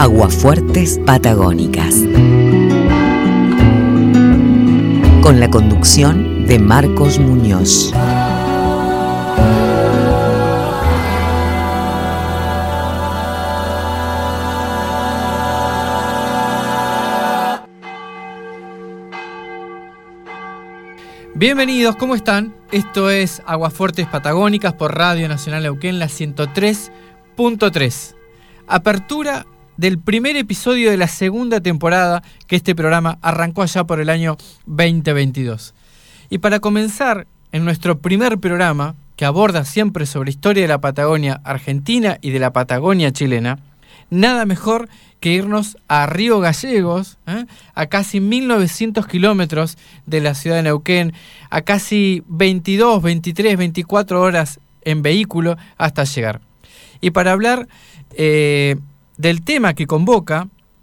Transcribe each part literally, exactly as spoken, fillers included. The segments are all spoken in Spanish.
Aguafuertes Patagónicas. Con la conducción de Marcos Muñoz. Bienvenidos, ¿cómo están? Esto es Aguafuertes Patagónicas por Radio Nacional Neuquén, la ciento tres punto tres. Apertura del primer episodio de la segunda temporada que este programa arrancó allá por el año veinte veintidós. Y para comenzar en nuestro primer programa, que aborda siempre sobre historia de la Patagonia Argentina y de la Patagonia chilena, nada mejor que irnos a Río Gallegos, ¿eh? a casi mil novecientos kilómetros de la ciudad de Neuquén, a casi veintidós, veintitrés, veinticuatro horas en vehículo hasta llegar. Y para hablar eh, del tema que convoca,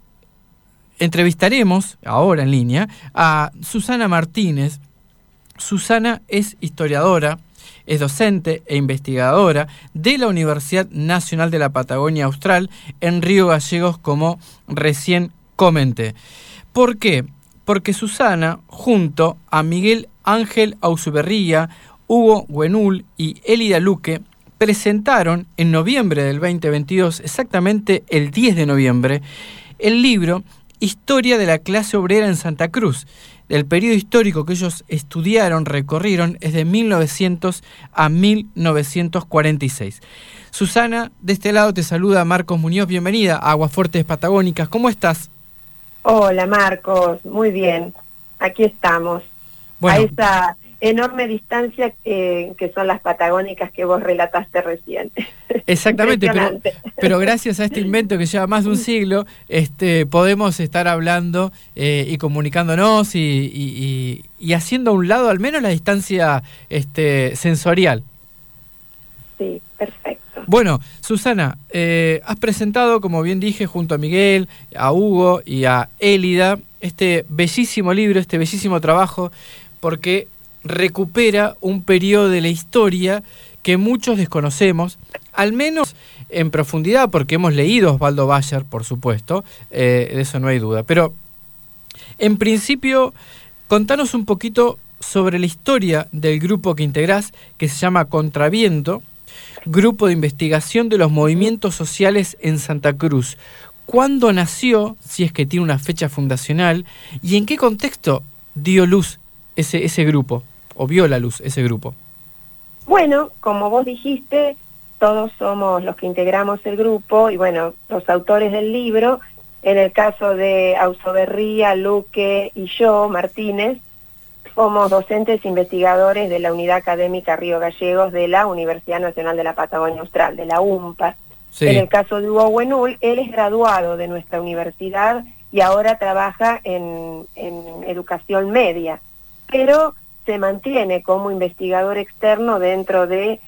entrevistaremos, ahora en línea, a Susana Martínez. Susana es historiadora, es docente e investigadora de la Universidad Nacional de la Patagonia Austral en Río Gallegos, como recién comenté. ¿Por qué? Porque Susana, junto a Miguel Ángel Ausuberría, Hugo Huenul y Elida Luque, presentaron en noviembre del veinte veintidós, exactamente el diez de noviembre, el libro Historia de la clase obrera en Santa Cruz. El periodo histórico que ellos estudiaron, recorrieron, es de mil novecientos a mil novecientos cuarenta y seis. Susana, de este lado te saluda Marcos Muñoz. Bienvenida a Aguafuertes Patagónicas. ¿Cómo estás? Hola Marcos, muy bien. Aquí estamos. Bueno, a esa enorme distancia eh, que son las patagónicas que vos relataste recién. Exactamente, pero, pero gracias a este invento que lleva más de un siglo, este, podemos estar hablando eh, y comunicándonos y, y, y, y haciendo a un lado al menos la distancia este, sensorial. Sí, perfecto. Bueno, Susana, eh, has presentado, como bien dije, junto a Miguel, a Hugo y a Elida, este bellísimo libro, este bellísimo trabajo, porque recupera un periodo de la historia que muchos desconocemos, al menos en profundidad, porque hemos leído a Osvaldo Bayer, por supuesto, eh, de eso no hay duda. Pero, en principio, contanos un poquito sobre la historia del grupo que integrás, que se llama Contraviento, Grupo de Investigación de los Movimientos Sociales en Santa Cruz. ¿Cuándo nació, si es que tiene una fecha fundacional, y en qué contexto dio luz ese, ese grupo, o vio la luz ese grupo? Bueno, como vos dijiste, todos somos los que integramos el grupo, y bueno, los autores del libro, en el caso de Ausuberría, Luque y yo, Martínez, somos docentes investigadores de la Unidad Académica Río Gallegos de la Universidad Nacional de la Patagonia Austral, de la U M P A. Sí. En el caso de Hugo Huenul, él es graduado de nuestra universidad y ahora trabaja en, en educación media, pero se mantiene como investigador externo dentro de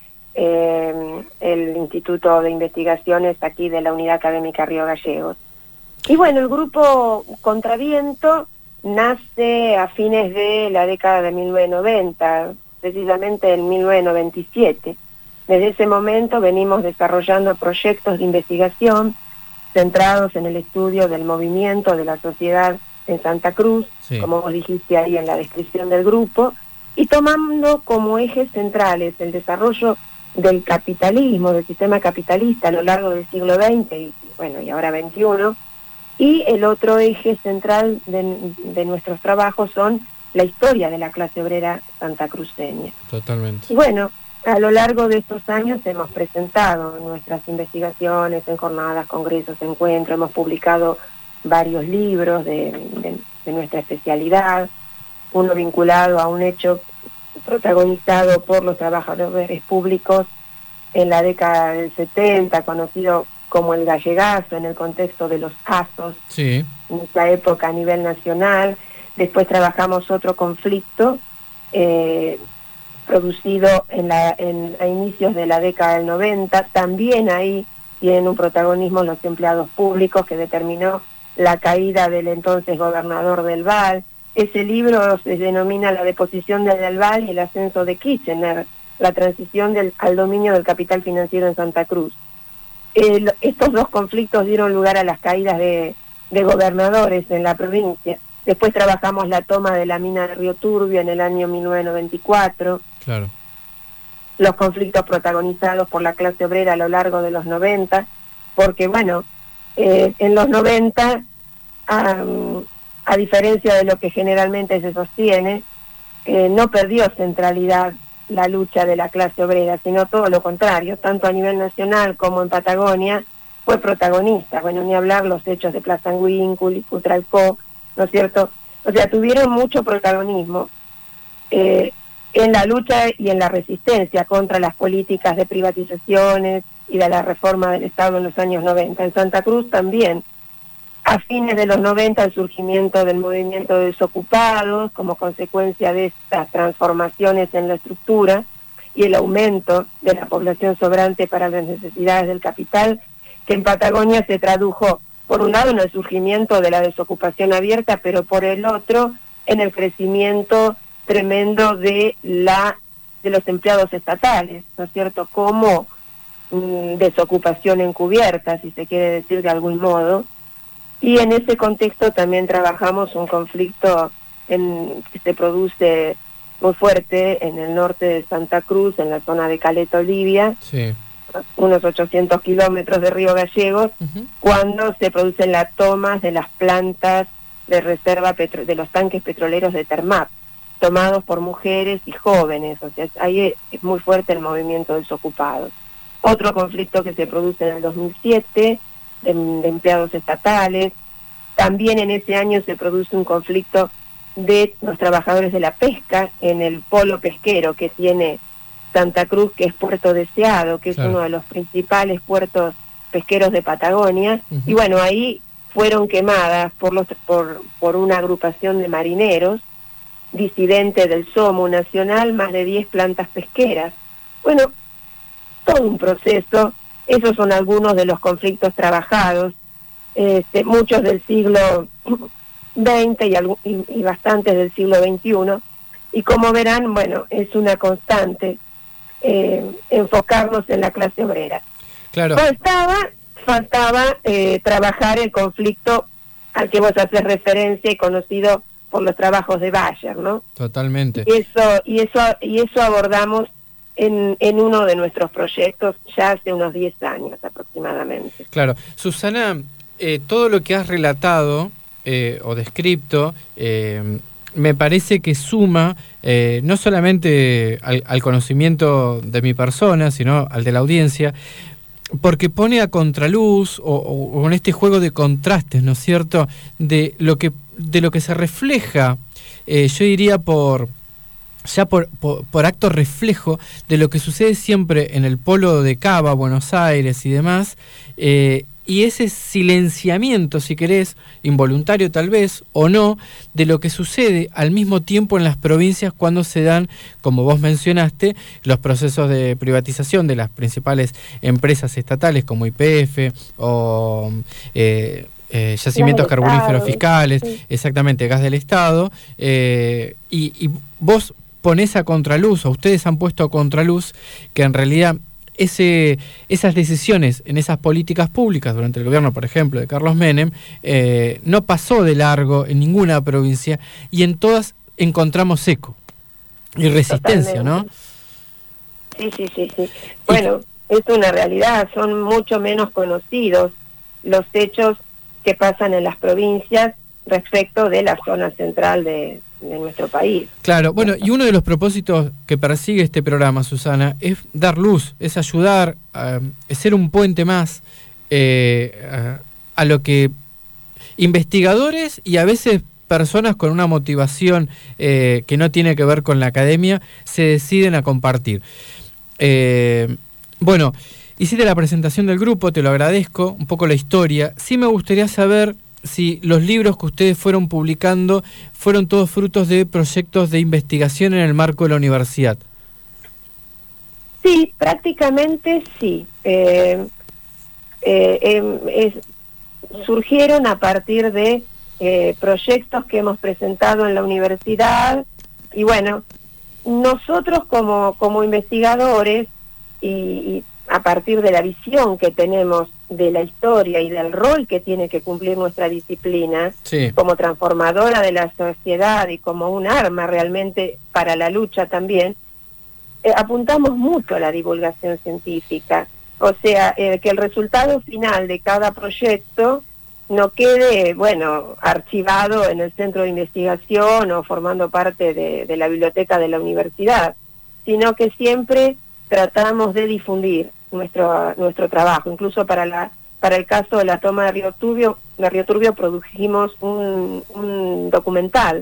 eh, el Instituto de Investigaciones aquí de la Unidad Académica Río Gallegos. Y bueno, el grupo Contraviento nace a fines de la década de mil novecientos noventa, precisamente en mil novecientos noventa y siete. Desde ese momento venimos desarrollando proyectos de investigación centrados en el estudio del movimiento de la sociedad en Santa Cruz, sí, como vos dijiste ahí en la descripción del grupo, y tomando como ejes centrales el desarrollo del capitalismo, del sistema capitalista a lo largo del siglo veinte y bueno, y ahora veintiuno, y el otro eje central de, de nuestros trabajos son la historia de la clase obrera santacruceña. Totalmente. Y bueno, a lo largo de estos años hemos presentado nuestras investigaciones en jornadas, congresos, encuentros, hemos publicado varios libros de, de, de nuestra especialidad, uno vinculado a un hecho protagonizado por los trabajadores públicos en la década del setenta, conocido como el gallegazo en el contexto de los asos, sí, en esa época a nivel nacional. Después trabajamos otro conflicto eh, producido en la, en, a inicios de la década del noventa, también ahí tienen un protagonismo los empleados públicos, que determinó la caída del entonces gobernador del Val. Ese libro se denomina La deposición de Del Val y el ascenso de Kirchner, la transición del, al dominio del capital financiero en Santa Cruz. eh, estos dos conflictos dieron lugar a las caídas de, de gobernadores en la provincia. Después trabajamos la toma de la mina de Río Turbio en el año mil novecientos noventa y cuatro. Claro. Los conflictos protagonizados por la clase obrera a lo largo de los noventa, porque bueno, eh, en los noventa, um, a diferencia de lo que generalmente se sostiene, eh, no perdió centralidad la lucha de la clase obrera, sino todo lo contrario, tanto a nivel nacional como en Patagonia, fue protagonista. Bueno, ni hablar los hechos de Plaza Anguíncul y Cutralcó, ¿no es cierto? O sea, tuvieron mucho protagonismo eh, en la lucha y en la resistencia contra las políticas de privatizaciones y de la reforma del Estado en los años noventa. En Santa Cruz también, a fines de los noventa, el surgimiento del movimiento de desocupados como consecuencia de estas transformaciones en la estructura y el aumento de la población sobrante para las necesidades del capital, que en Patagonia se tradujo, por un lado, en el surgimiento de la desocupación abierta, pero por el otro, en el crecimiento tremendo de la de los empleados estatales, ¿no es cierto?, como mmm, desocupación encubierta, si se quiere decir de algún modo. Y en ese contexto también trabajamos un conflicto en, que se produce muy fuerte en el norte de Santa Cruz, en la zona de Caleta Olivia, sí. unos ochocientos kilómetros de Río Gallegos, uh-huh. cuando se producen las tomas de las plantas de reserva petro- de los tanques petroleros de Termap, tomados por mujeres y jóvenes. O sea, ahí es muy fuerte el movimiento de desocupados. Otro conflicto que se produce en el dos mil siete, de, de empleados estatales. También en ese año se produce un conflicto de los trabajadores de la pesca en el polo pesquero que tiene Santa Cruz, que es Puerto Deseado, que es claro. uno de los principales puertos pesqueros de Patagonia. Uh-huh. Y bueno, ahí fueron quemadas por, los, por, por una agrupación de marineros disidentes del SOMO Nacional más de diez plantas pesqueras. Bueno, todo un proceso. Esos son algunos de los conflictos trabajados, este, muchos del siglo veinte y, algo, y, y bastantes del siglo veintiuno, y como verán, bueno, es una constante eh, enfocarnos en la clase obrera. Claro. Faltaba, faltaba eh, trabajar el conflicto al que vos haces referencia y conocido por los trabajos de Bayer, ¿no? Totalmente. Y eso, y eso, y eso abordamos En, en uno de nuestros proyectos ya hace unos diez años aproximadamente. Claro. Susana, eh, todo lo que has relatado eh, o descrito eh, me parece que suma eh, no solamente al, al conocimiento de mi persona, sino al de la audiencia, porque pone a contraluz o, o, o en este juego de contrastes, ¿no es cierto?, de lo que, de lo que se refleja, eh, yo diría por... ya por, por, por acto reflejo de lo que sucede siempre en el polo de Cava, Buenos Aires y demás, eh, y ese silenciamiento, si querés, involuntario tal vez, o no, de lo que sucede al mismo tiempo en las provincias cuando se dan, como vos mencionaste, los procesos de privatización de las principales empresas estatales como Y P F o... Eh, Eh, yacimientos carburíferos fiscales, sí. Exactamente, gas del Estado, eh, y, y vos ponés a contraluz, o ustedes han puesto a contraluz, que en realidad ese, esas decisiones en esas políticas públicas durante el gobierno, por ejemplo, de Carlos Menem, eh, no pasó de largo en ninguna provincia, y en todas encontramos eco y resistencia, Totalmente. ¿No? Sí, sí, sí, sí. Bueno, y... es una realidad, son mucho menos conocidos los hechos que pasan en las provincias respecto de la zona central de, de nuestro país. Claro, bueno, y uno de los propósitos que persigue este programa, Susana, es dar luz, es ayudar, a, es ser un puente más eh, a, a lo que investigadores y a veces personas con una motivación eh, que no tiene que ver con la academia se deciden a compartir. Eh, bueno... Hiciste la presentación del grupo, te lo agradezco, un poco la historia. Sí me gustaría saber si los libros que ustedes fueron publicando fueron todos frutos de proyectos de investigación en el marco de la universidad. Sí, prácticamente sí. Eh, eh, eh, es, surgieron a partir de eh, proyectos que hemos presentado en la universidad y bueno, nosotros como, como investigadores y... y a partir de la visión que tenemos de la historia y del rol que tiene que cumplir nuestra disciplina, sí, como transformadora de la sociedad y como un arma realmente para la lucha también, eh, apuntamos mucho a la divulgación científica. O sea, eh, que el resultado final de cada proyecto no quede, bueno, archivado en el centro de investigación o formando parte de, de la biblioteca de la universidad, sino que siempre tratamos de difundir nuestro nuestro trabajo. Incluso para la para el caso de la toma de Río Turbio, de Río Turbio produjimos un, un documental,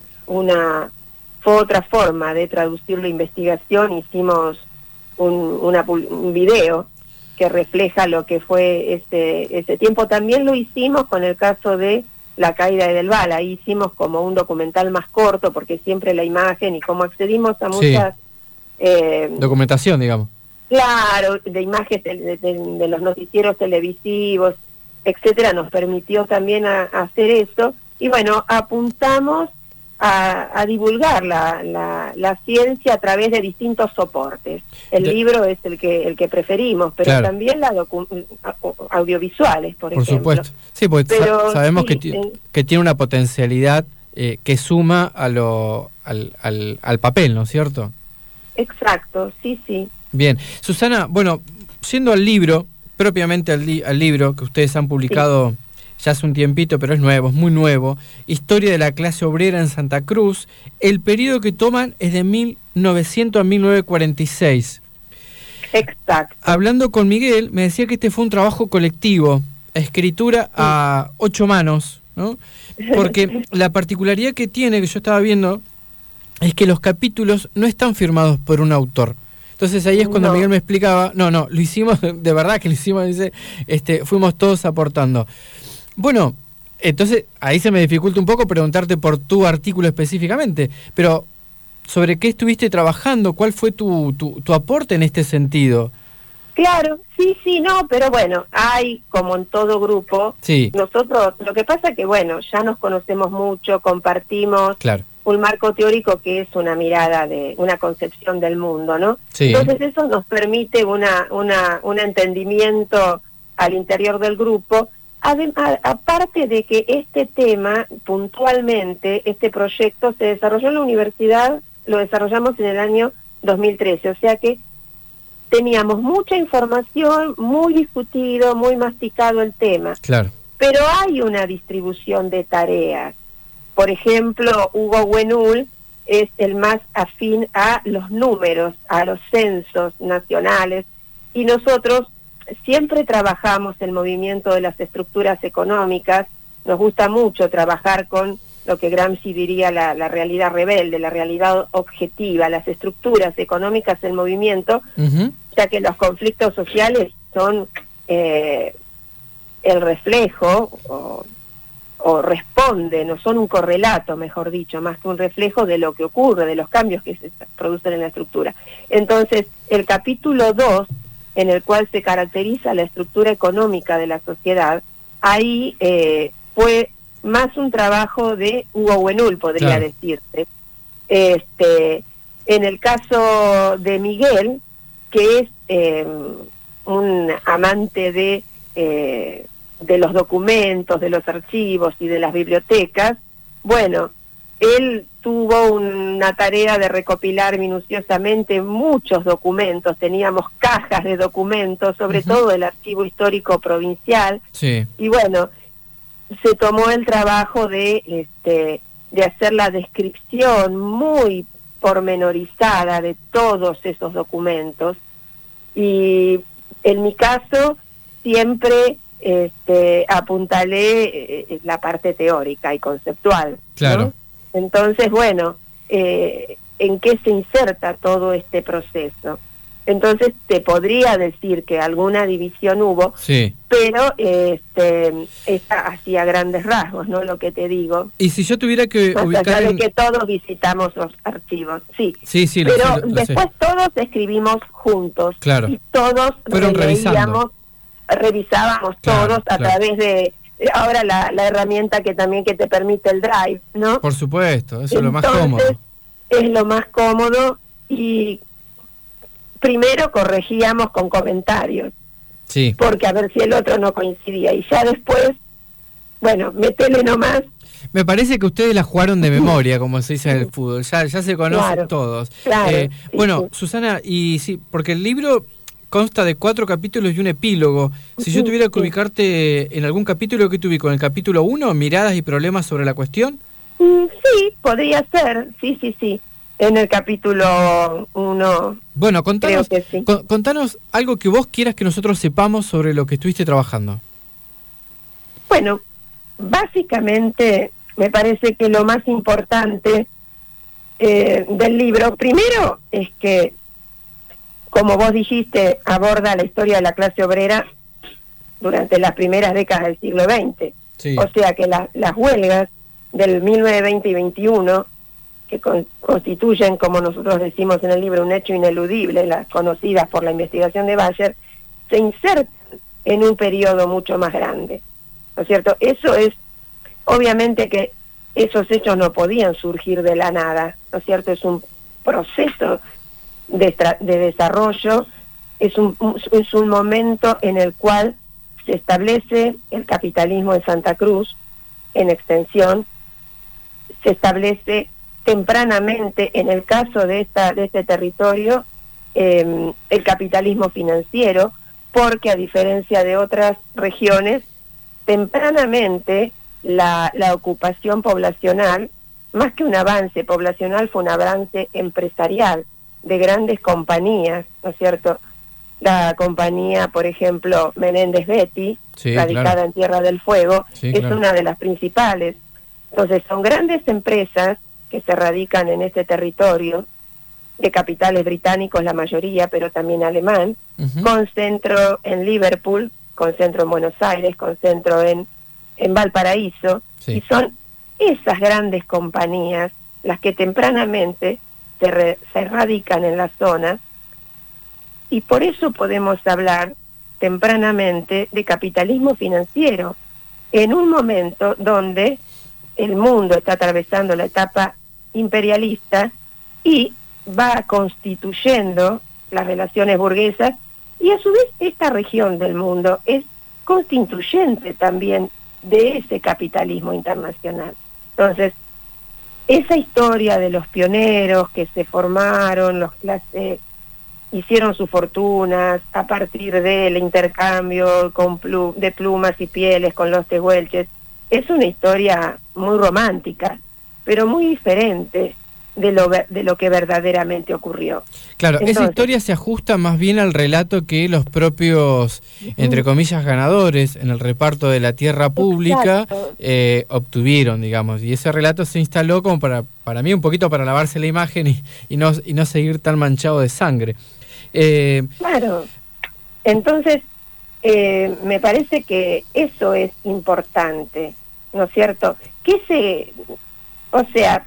una fue otra forma de traducir la investigación. Hicimos un, una, un video que refleja lo que fue ese, ese tiempo. También lo hicimos con el caso de la caída de Del Val. Ahí hicimos como un documental más corto, porque siempre la imagen y cómo accedimos a muchas... Sí. Eh, documentación, digamos. Claro, de imágenes de, de, de los noticieros televisivos, etcétera, nos permitió también a, a hacer eso. Y bueno, apuntamos a, a divulgar la, la, la ciencia a través de distintos soportes. El de... libro es el que el que preferimos, pero claro, también las audiovisuales, por, por ejemplo. Por supuesto. Sí, porque pero, sa sabemos sí, que, eh, que tiene una potencialidad eh, que suma a lo, al, al, al papel, ¿no es cierto? Exacto, sí, sí. Bien. Susana, bueno, yendo al libro, propiamente al, li al libro que ustedes han publicado... Sí. Ya hace un tiempito, pero es nuevo, es muy nuevo. Historia de la clase obrera en Santa Cruz. El periodo que toman es de mil novecientos a mil novecientos cuarenta y seis. Exacto. Hablando con Miguel, me decía que este fue un trabajo colectivo, escritura sí. a ocho manos, ¿no? Porque la particularidad que tiene, que yo estaba viendo, es que los capítulos no están firmados por un autor. Entonces ahí es cuando no. Miguel me explicaba, no, no, lo hicimos, de verdad que lo hicimos, dice, este, fuimos todos aportando. Bueno, entonces ahí se me dificulta un poco preguntarte por tu artículo específicamente, pero ¿sobre qué estuviste trabajando? ¿Cuál fue tu, tu, tu aporte en este sentido? Claro, sí, sí, no, pero bueno, hay, como en todo grupo, sí. nosotros, lo que pasa que, bueno, ya nos conocemos mucho, compartimos claro. un marco teórico que es una mirada de, una concepción del mundo, ¿no? Sí. Entonces eso nos permite una, una, un entendimiento al interior del grupo. Además, aparte de que este tema, puntualmente, este proyecto se desarrolló en la universidad, lo desarrollamos en el año dos mil trece, o sea que teníamos mucha información, muy discutido, muy masticado el tema. Claro. Pero hay una distribución de tareas. Por ejemplo, Hugo Huenul es el más afín a los números, a los censos nacionales, y nosotros siempre trabajamos el movimiento de las estructuras económicas. Nos gusta mucho trabajar con lo que Gramsci diría la, la realidad rebelde, la realidad objetiva, las estructuras económicas en movimiento, uh-huh. ya que los conflictos sociales son eh, el reflejo o, o responden, o son un correlato, mejor dicho, más que un reflejo de lo que ocurre, de los cambios que se producen en la estructura. Entonces, el capítulo dos, en el cual se caracteriza la estructura económica de la sociedad, ahí eh, fue más un trabajo de Hugo Huenul, podría claro. decirse. Este, en el caso de Miguel, que es eh, un amante de, eh, de los documentos, de los archivos y de las bibliotecas, bueno, él tuvo una tarea de recopilar minuciosamente muchos documentos, teníamos cajas de documentos, sobre uh-huh. todo el Archivo Histórico Provincial, sí. y bueno, se tomó el trabajo de, este, de hacer la descripción muy pormenorizada de todos esos documentos, y en mi caso siempre este, apuntalé eh, la parte teórica y conceptual, claro. ¿no? Entonces, bueno, eh, ¿en qué se inserta todo este proceso? Entonces, te podría decir que alguna división hubo, sí. pero este, esta hacía grandes rasgos, ¿no? Lo que te digo. Y si yo tuviera que Más ubicar allá en... de que todos visitamos los archivos, sí. Sí, sí, pero lo sé, lo después sé. todos escribimos juntos. Claro. Y todos fueron revisando. revisábamos claro, todos a claro. través de... Ahora la, la herramienta que también que te permite el Drive, ¿no? Por supuesto, eso Entonces, es lo más cómodo. Es lo más cómodo y primero corregíamos con comentarios, sí, porque a ver si el otro no coincidía, y ya después, bueno, metele nomás. Me parece que ustedes la jugaron de memoria, como se dice en el fútbol, ya, ya se conocen Claro, todos. claro, Eh, sí, bueno, sí. Susana, y sí, porque el libro consta de cuatro capítulos y un epílogo. Si yo tuviera que Sí. ubicarte en algún capítulo, ¿qué te ubico? ¿En el capítulo uno, miradas y problemas sobre la cuestión? Mm, Sí, podría ser, sí, sí, sí. En el capítulo uno, Bueno, contanos, creo que sí. con- contanos algo que vos quieras que nosotros sepamos sobre lo que estuviste trabajando. Bueno, básicamente me parece que lo más importante eh, del libro, primero, es que, como vos dijiste, aborda la historia de la clase obrera durante las primeras décadas del siglo veinte. Sí. O sea que la- las huelgas del mil novecientos veinte y veintiuno, que con- constituyen, como nosotros decimos en el libro, un hecho ineludible, las conocidas por la investigación de Bayer, se insertan en un periodo mucho más grande, ¿no es cierto? Eso es, obviamente que esos hechos no podían surgir de la nada, ¿no es cierto? Es un proceso de, tra- de desarrollo, es un, un- es un momento en el cual se establece el capitalismo en Santa Cruz, en extensión, se establece tempranamente, en el caso de esta de este territorio, eh, el capitalismo financiero, porque a diferencia de otras regiones, tempranamente la, la ocupación poblacional, más que un avance poblacional, fue un avance empresarial de grandes compañías, ¿no es cierto? La compañía, por ejemplo, Menéndez Betty, Sí, radicada claro. en Tierra del Fuego, Sí, es claro. una de las principales. Entonces, son grandes empresas que se radican en este territorio, de capitales británicos la mayoría, pero también alemán, Ujú. con centro en Liverpool, con centro en Buenos Aires, con centro en, en Valparaíso, Sí. y son esas grandes compañías las que tempranamente se, re- se radican en la zona, y por eso podemos hablar tempranamente de capitalismo financiero, en un momento donde el mundo está atravesando la etapa imperialista y va constituyendo las relaciones burguesas, y a su vez esta región del mundo es constituyente también de ese capitalismo internacional. Entonces, esa historia de los pioneros que se formaron, los las, eh, hicieron sus fortunas a partir del intercambio con plu- de plumas y pieles con los tehuelches, es una historia muy romántica, pero muy diferente de lo ver- de lo que verdaderamente ocurrió. Claro, esa Entonces- historia se ajusta más bien al relato que los propios, entre comillas, ganadores en el reparto de la tierra pública Exacto. eh, obtuvieron, digamos. Y ese relato se instaló como para, para mí, un poquito para lavarse la imagen y, y, no, y no seguir tan manchado de sangre. Eh, Claro. Entonces, eh, me parece que eso es importante, ¿no es cierto? ¿Qué se, o sea,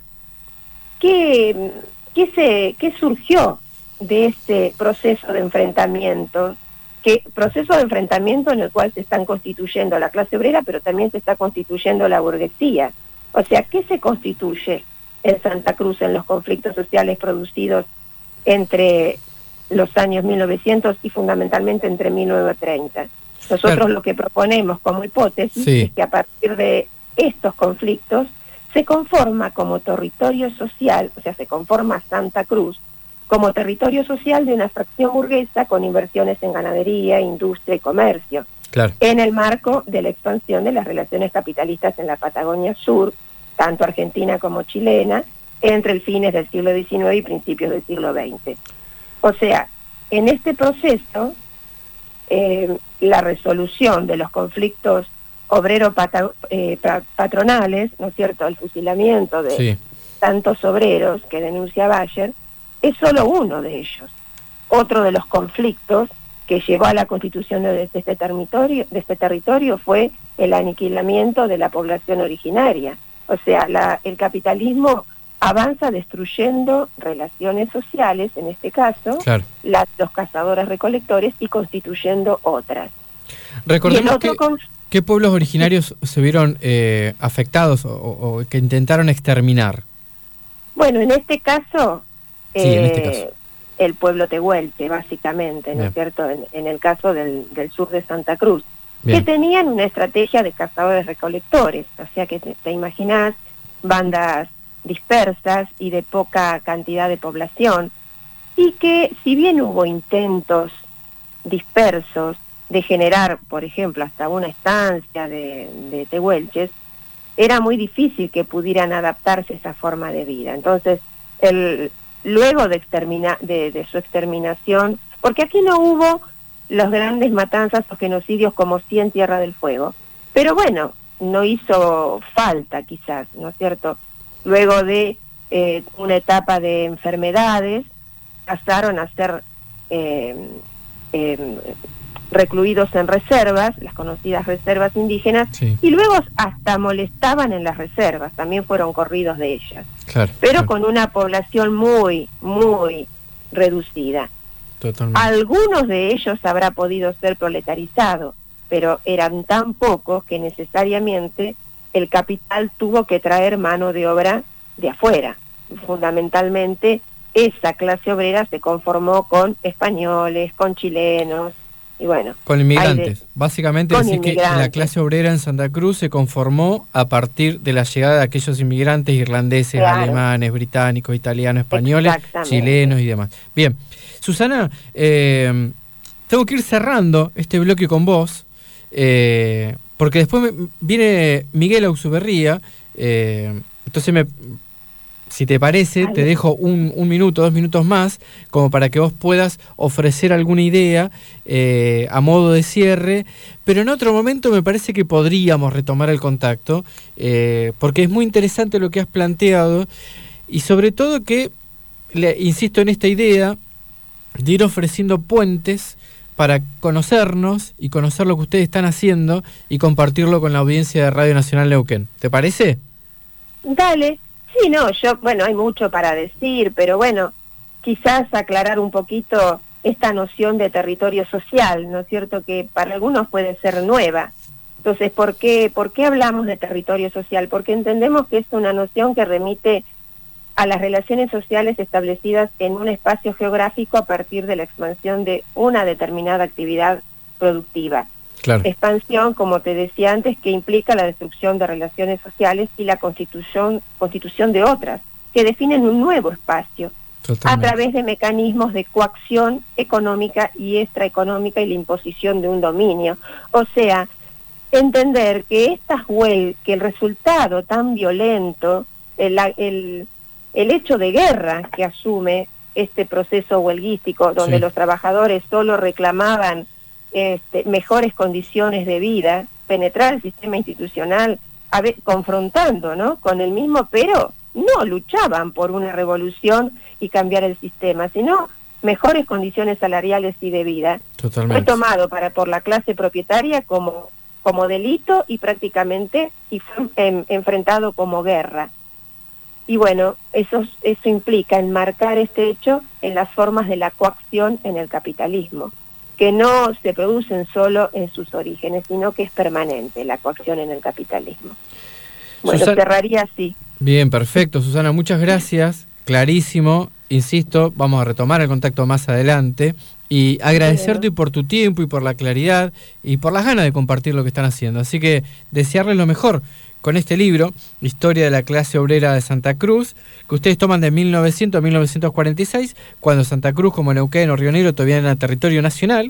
qué, qué se, qué surgió de este proceso de enfrentamiento? ¿Qué proceso de enfrentamiento en el cual se están constituyendo la clase obrera, pero también se está constituyendo la burguesía? O sea, ¿qué se constituye en Santa Cruz en los conflictos sociales producidos entre los años mil novecientos y fundamentalmente entre mil novecientos treinta? Nosotros Claro. lo que proponemos como hipótesis Sí. es que a partir de estos conflictos se conforma como territorio social, o sea, se conforma Santa Cruz como territorio social de una fracción burguesa con inversiones en ganadería, industria y comercio, claro. en el marco de la expansión de las relaciones capitalistas en la Patagonia Sur, tanto argentina como chilena, entre el fines del siglo diecinueve y principios del siglo veinte. O sea, en este proceso, eh, la resolución de los conflictos obrero-patronales, ¿no es cierto?, el fusilamiento de Sí. tantos obreros que denuncia Bayer, es solo uno de ellos. Otro de los conflictos que llevó a la constitución de, de este territorio, de este territorio fue el aniquilamiento de la población originaria. O sea, la, el capitalismo avanza destruyendo relaciones sociales, en este caso, Claro. las, los cazadores-recolectores, y constituyendo otras. Y el Recordemos otro que, con- ¿qué pueblos originarios se vieron eh, afectados o, o- o que intentaron exterminar? Bueno, en este caso, Sí, en este eh, caso. el pueblo tehuelche, básicamente, ¿no es cierto?, en, en el caso del, del sur de Santa Cruz, Bien. que tenían una estrategia de cazadores-recolectores, o sea que te, te imaginás bandas dispersas y de poca cantidad de población, y que si bien hubo intentos dispersos de generar, por ejemplo, hasta una estancia de, de tehuelches, era muy difícil que pudieran adaptarse a esa forma de vida. Entonces, el, luego de, extermina, de, de su exterminación, porque aquí no hubo los grandes matanzas o genocidios como sí en Tierra del Fuego, pero bueno, no hizo falta quizás, ¿no es cierto? Luego de eh, una etapa de enfermedades, pasaron a ser eh, eh, recluidos en reservas, las conocidas reservas indígenas, sí. y luego hasta molestaban en las reservas, también fueron corridos de ellas, claro, pero claro. con una población muy, muy reducida. Totalmente. Algunos de ellos habrá podido ser proletarizados, pero eran tan pocos que necesariamente el capital tuvo que traer mano de obra de afuera. Fundamentalmente, esa clase obrera se conformó con españoles, con chilenos, y bueno... Con inmigrantes. De, Básicamente decir que la clase obrera en Santa Cruz se conformó a partir de la llegada de aquellos inmigrantes irlandeses, claro. alemanes, británicos, italianos, españoles, chilenos y demás. Bien, Susana, eh, tengo que ir cerrando este bloque con vos, eh, porque después me, viene Miguel Ausuberría, eh, entonces me... Si te parece, te dejo un, un minuto, dos minutos más, como para que vos puedas ofrecer alguna idea eh, a modo de cierre, pero en otro momento me parece que podríamos retomar el contacto, eh, porque es muy interesante lo que has planteado, y sobre todo que, le, insisto en esta idea, de ir ofreciendo puentes para conocernos y conocer lo que ustedes están haciendo y compartirlo con la audiencia de Radio Nacional Neuquén. ¿Te parece? Dale. Sí, no, yo, bueno, hay mucho para decir, pero bueno, quizás aclarar un poquito esta noción de territorio social, ¿no es cierto?, que para algunos puede ser nueva. Entonces, ¿por qué, por qué hablamos de territorio social? Porque entendemos que es una noción que remite a las relaciones sociales establecidas en un espacio geográfico a partir de la expansión de una determinada actividad productiva. Claro. Expansión, como te decía antes, que implica la destrucción de relaciones sociales y la constitución, constitución de otras, que definen un nuevo espacio, Totalmente. a través de mecanismos de coacción económica y extraeconómica y la imposición de un dominio. O sea, entender que estas huel que el resultado tan violento, el, el, el hecho de guerra que asume este proceso huelguístico, donde sí. los trabajadores solo reclamaban Este, mejores condiciones de vida, penetrar el sistema institucional, a ver, confrontando, ¿no?, con el mismo, pero no luchaban por una revolución y cambiar el sistema, sino mejores condiciones salariales y de vida. Totalmente. Fue tomado para, por la clase propietaria como, como delito y prácticamente y fue en, enfrentado como guerra. Y bueno, eso, eso implica enmarcar este hecho en las formas de la coacción en el capitalismo, que no se producen solo en sus orígenes, sino que es permanente la coacción en el capitalismo. Bueno, Susana, cerraría así. Bien, perfecto, Susana, muchas gracias, clarísimo, insisto, vamos a retomar el contacto más adelante, y agradecerte por tu tiempo y por la claridad, y por las ganas de compartir lo que están haciendo, así que desearles lo mejor con este libro, Historia de la clase obrera de Santa Cruz, que ustedes toman de mil novecientos a mil novecientos cuarenta y seis, cuando Santa Cruz, como Neuquén o Río Negro, todavía eran territorio nacional.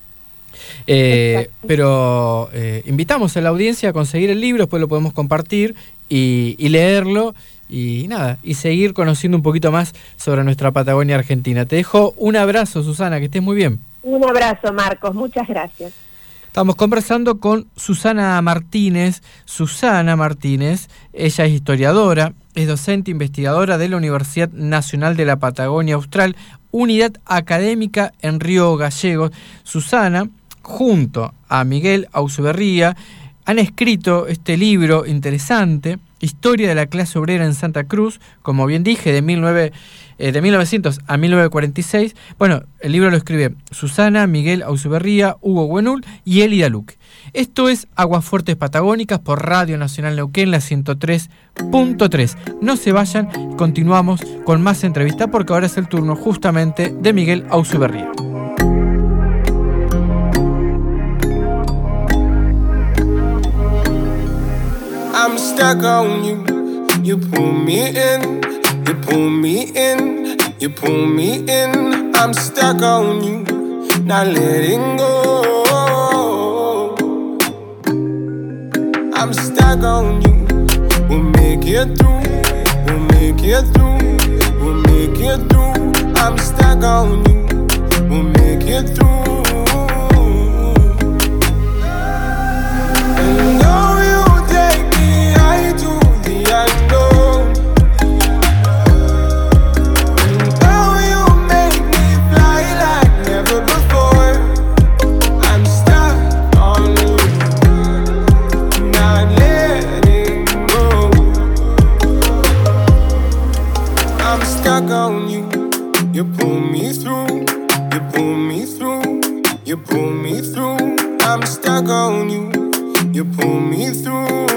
Eh, pero eh, invitamos a la audiencia a conseguir el libro, después lo podemos compartir y, y leerlo, y nada, y seguir conociendo un poquito más sobre nuestra Patagonia Argentina. Te dejo un abrazo, Susana, que estés muy bien. Un abrazo, Marcos, muchas gracias. Estamos conversando con Susana Martínez. Susana Martínez, ella es historiadora, es docente investigadora de la Universidad Nacional de la Patagonia Austral, unidad académica en Río Gallegos. Susana, junto a Miguel Ausuberría, han escrito este libro interesante, Historia de la clase obrera en Santa Cruz, como bien dije, de, mil novecientos a mil novecientos cuarenta y seis. Bueno, el libro lo escribe Susana, Miguel Ausuberría, Hugo Buenul y Elida Luque. Esto es Aguafuertes Patagónicas por Radio Nacional Neuquén, la ciento tres punto tres. No se vayan, continuamos con más entrevistas porque ahora es el turno justamente de Miguel Ausuberría. I'm stuck on you, you pull me in, you pull me in, you pull me in. I'm stuck on you, not letting go. I'm stuck on you, we'll make it through, we'll make it through, we'll make it through. I'm stuck on you, we'll make it through. And though you take me high to the unknown, and though you make me fly like never before, I'm stuck on you, not letting go. I'm stuck on you, you pull me through, you pull me through, you pull me through. I'm stuck on you, you pull me through.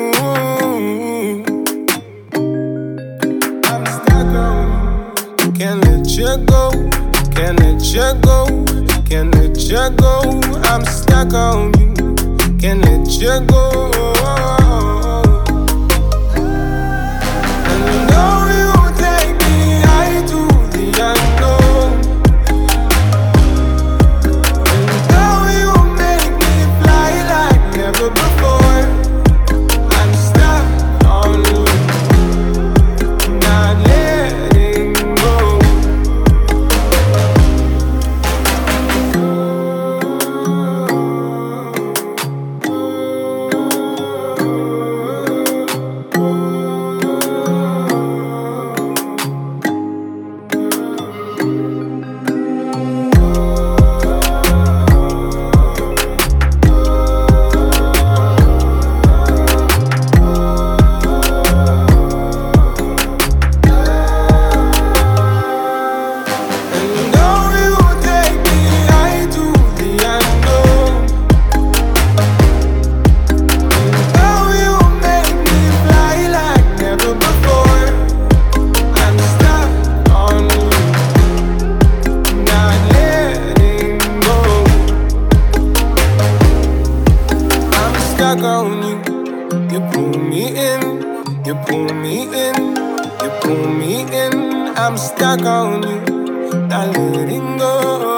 I'm stuck on you, can't let you go, can't let you go, can't let you go. I'm stuck on you, can't let you go. And though you take me high to the unknown, and though you make me fly like never before, I'm stuck on you, not letting go. And though you take me high to the unknown, and though you make me fly like never before, I'm stuck on you, not letting go. I'm stuck on you, you pull me in, you pull me in, you pull me in. I'm stuck on you, not letting go.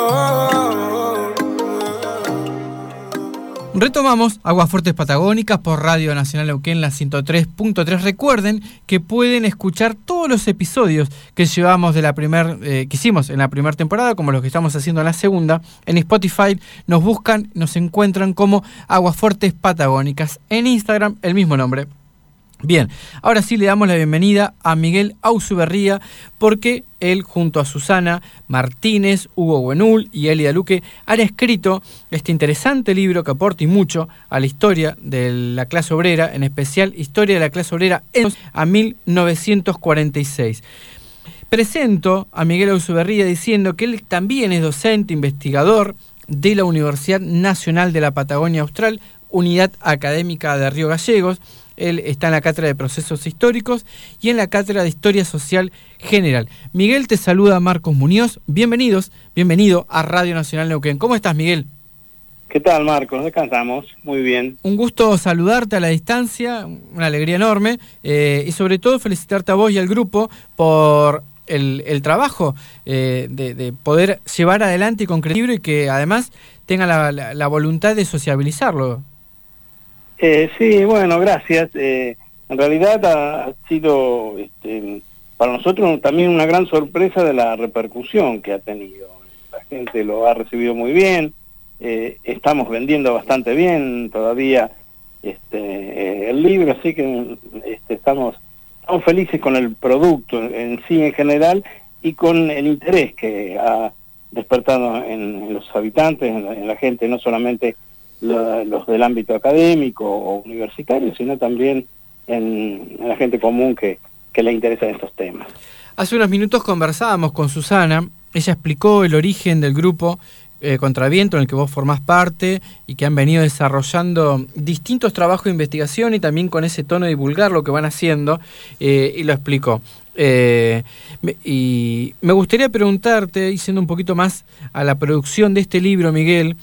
Retomamos Aguafuertes Patagónicas por Radio Nacional Neuquén, la ciento tres punto tres. Recuerden que pueden escuchar todos los episodios que llevamos de la primer, eh, que hicimos en la primera temporada, como los que estamos haciendo en la segunda. En Spotify nos buscan, nos encuentran como Aguafuertes Patagónicas. En Instagram, el mismo nombre. Bien, ahora sí le damos la bienvenida a Miguel Ausuberría, porque él junto a Susana Martínez, Hugo Buenul y Elida Luque han escrito este interesante libro que aporta y mucho a la historia de la clase obrera, en especial Historia de la clase obrera en a mil novecientos cuarenta y seis. Presento a Miguel Ausuberría diciendo que él también es docente, investigador de la Universidad Nacional de la Patagonia Austral, Unidad Académica de Río Gallegos. Él está en la Cátedra de Procesos Históricos y en la Cátedra de Historia Social General. Miguel, te saluda Marcos Muñoz. Bienvenidos, bienvenido a Radio Nacional Neuquén. ¿Cómo estás, Miguel? ¿Qué tal, Marcos? Descansamos. Muy bien. Un gusto saludarte a la distancia, una alegría enorme, eh, y sobre todo felicitarte a vos y al grupo por el, el trabajo eh, de, de poder llevar adelante y concretar el libro y que además tenga la, la, la voluntad de sociabilizarlo. Eh, sí, bueno, gracias. Eh, en realidad ha, ha sido este, para nosotros también una gran sorpresa de la repercusión que ha tenido. La gente lo ha recibido muy bien, eh, estamos vendiendo bastante bien todavía este, eh, el libro, así que este, estamos, estamos felices con el producto en, en sí en general y con el interés que ha despertado en, en los habitantes, en la, en la gente, no solamente la, los del ámbito académico o universitario, sino también en, en la gente común que, que le interesan estos temas. Hace unos minutos conversábamos con Susana, ella explicó el origen del grupo eh, Contraviento, en el que vos formás parte y que han venido desarrollando distintos trabajos de investigación y también con ese tono de divulgar lo que van haciendo, eh, y lo explicó. Eh, me, y me gustaría preguntarte, yendo un poquito más a la producción de este libro, Miguel,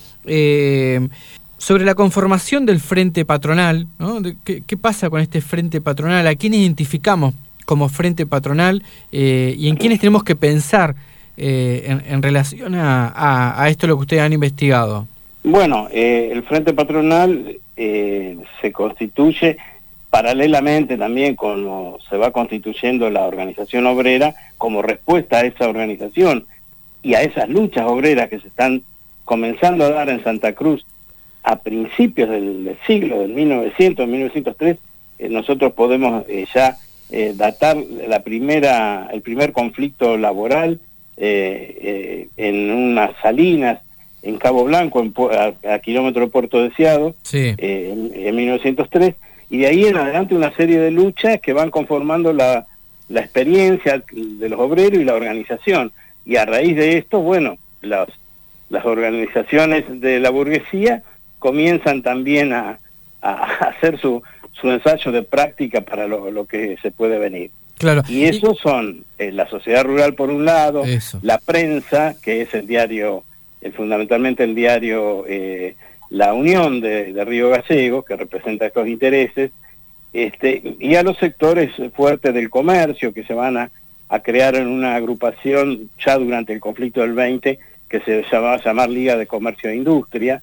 eh, sobre la conformación del Frente Patronal, ¿no? De, ¿qué, ¿Qué pasa con este Frente Patronal? ¿A quién identificamos como Frente Patronal eh, y en quiénes tenemos que pensar eh, en, en relación a, a, a esto lo que ustedes han investigado? Bueno, eh, el Frente Patronal eh, se constituye paralelamente también como se va constituyendo la organización obrera, como respuesta a esa organización y a esas luchas obreras que se están comenzando a dar en Santa Cruz a principios del, del siglo, del mil novecientos, mil novecientos tres, eh, nosotros podemos eh, ya eh, datar la primera, el primer conflicto laboral eh, eh, en unas salinas en Cabo Blanco, en, a, a kilómetro de Puerto Deseado, sí. eh, en, en mil novecientos tres, y de ahí en adelante una serie de luchas que van conformando la, la experiencia de los obreros y la organización. Y a raíz de esto, bueno, las, las organizaciones de la burguesía comienzan también a, a hacer su, su ensayo de práctica para lo, lo que se puede venir. Claro. Y esos son eh, la sociedad rural por un lado, Eso. la prensa, que es el diario, eh, fundamentalmente el diario eh, La Unión de, de Río Gallegos, que representa estos intereses, este, y a los sectores fuertes del comercio, que se van a, a crear en una agrupación ya durante el conflicto del veinte, que se va a llamar Liga de Comercio e Industria,